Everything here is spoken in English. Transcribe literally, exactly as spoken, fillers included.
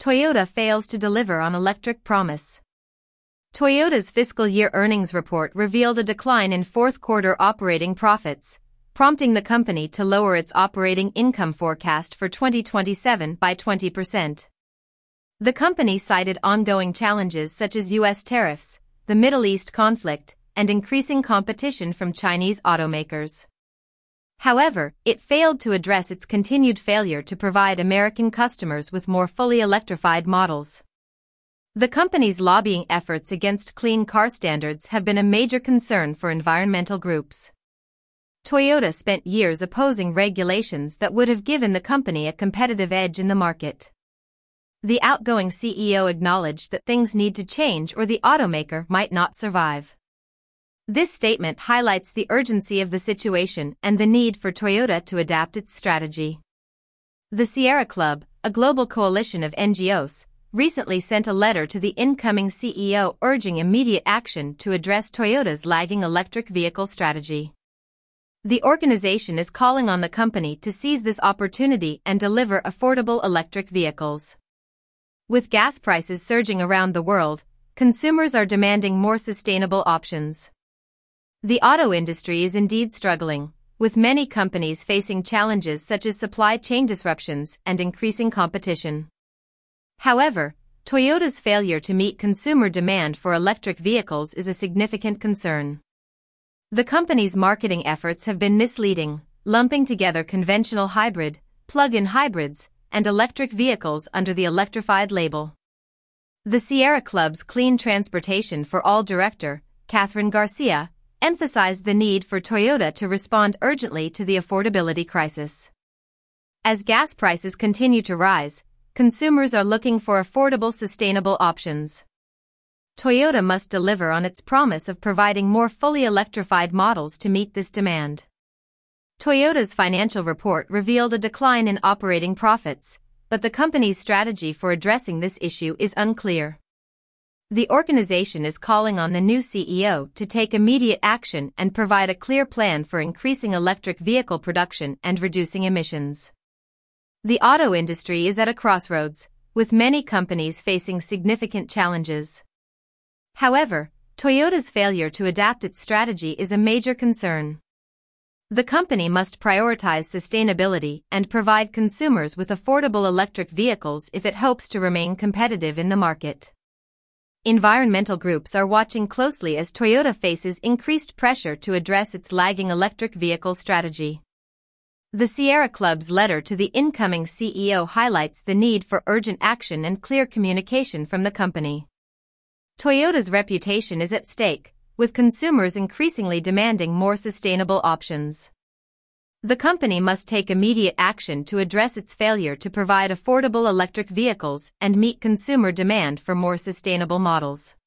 Toyota fails to deliver on electric promise. Toyota's fiscal year earnings report revealed a decline in fourth quarter operating profits, prompting the company to lower its operating income forecast for twenty twenty-seven by twenty percent. The company cited ongoing challenges such as U S tariffs, the Middle East conflict, and increasing competition from Chinese automakers. However, it failed to address its continued failure to provide American customers with more fully electrified models. The company's lobbying efforts against clean car standards have been a major concern for environmental groups. Toyota spent years opposing regulations that would have given the company a competitive edge in the market. The outgoing C E O acknowledged that things need to change or the automaker might not survive. This statement highlights the urgency of the situation and the need for Toyota to adapt its strategy. The Sierra Club, a global coalition of N G Os, recently sent a letter to the incoming C E O urging immediate action to address Toyota's lagging electric vehicle strategy. The organization is calling on the company to seize this opportunity and deliver affordable electric vehicles. With gas prices surging around the world, consumers are demanding more sustainable options. The auto industry is indeed struggling, with many companies facing challenges such as supply chain disruptions and increasing competition. However, Toyota's failure to meet consumer demand for electric vehicles is a significant concern. The company's marketing efforts have been misleading, lumping together conventional hybrid, plug-in hybrids, and electric vehicles under the electrified label. The Sierra Club's Clean Transportation for All director, Catherine Garcia, emphasized the need for Toyota to respond urgently to the affordability crisis. As gas prices continue to rise, consumers are looking for affordable, sustainable options. Toyota must deliver on its promise of providing more fully electrified models to meet this demand. Toyota's financial report revealed a decline in operating profits, but the company's strategy for addressing this issue is unclear. The organization is calling on the new C E O to take immediate action and provide a clear plan for increasing electric vehicle production and reducing emissions. The auto industry is at a crossroads, with many companies facing significant challenges. However, Toyota's failure to adapt its strategy is a major concern. The company must prioritize sustainability and provide consumers with affordable electric vehicles if it hopes to remain competitive in the market. Environmental groups are watching closely as Toyota faces increased pressure to address its lagging electric vehicle strategy. The Sierra Club's letter to the incoming C E O highlights the need for urgent action and clear communication from the company. Toyota's reputation is at stake, with consumers increasingly demanding more sustainable options. The company must take immediate action to address its failure to provide affordable electric vehicles and meet consumer demand for more sustainable models.